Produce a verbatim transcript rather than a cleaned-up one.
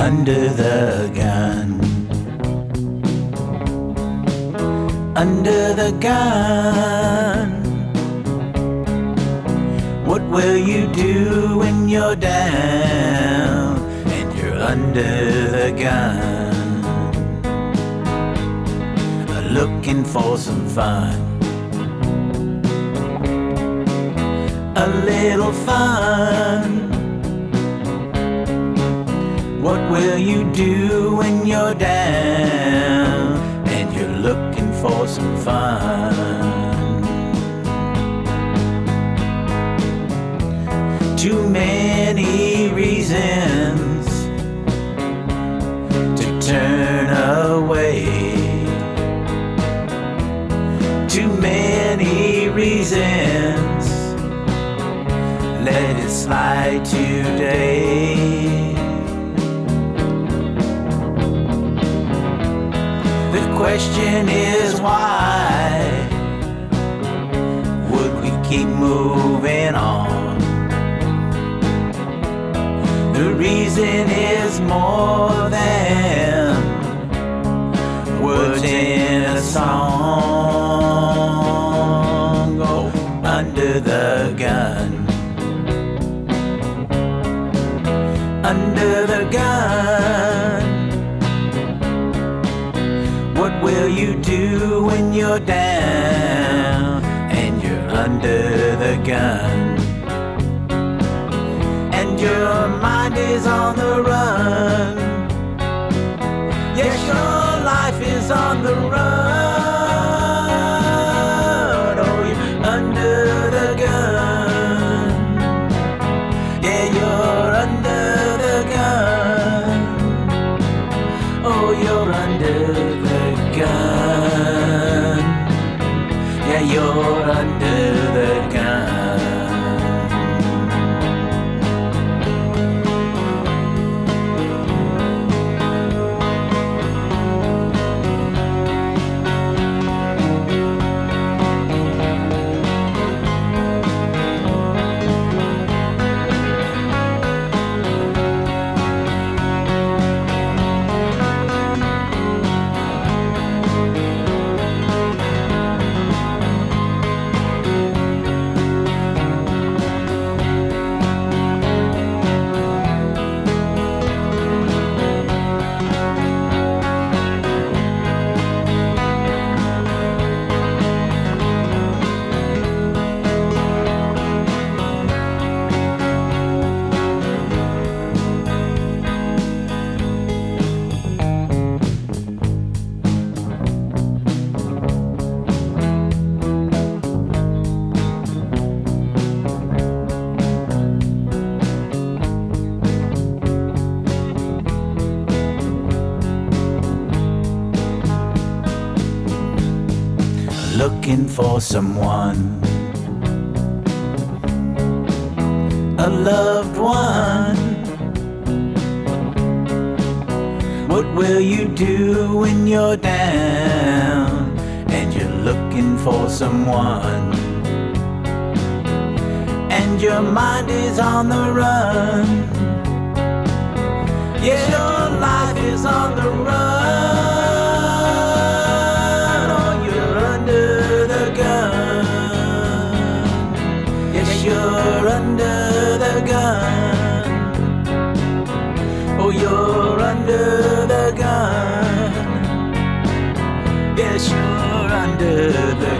under the gun. Under the gun. What will you do when you're down and you're under the gun? Looking for some fun, a little fun. What will you do when you're down and you're looking for some fun? Too many reasons to turn away. Too many reasons, let it slide today. The question is why would we keep moving on? The reason is more than words in a song. Go under the gun. Under the gun. What will you do when you're down and you're under the gun? And your mind is on the run. Yes, your life is on the run. Oh, you're under the gun. Yeah, you're under the gun. Oh, you're under the gun. Yeah, you're under the gun. Looking for someone, a loved one. What will you do when you're down and you're looking for someone? And your mind is on the run. Yeah, your life is on the run. You're under the gun. Oh, you're under the gun. Yes, you're under the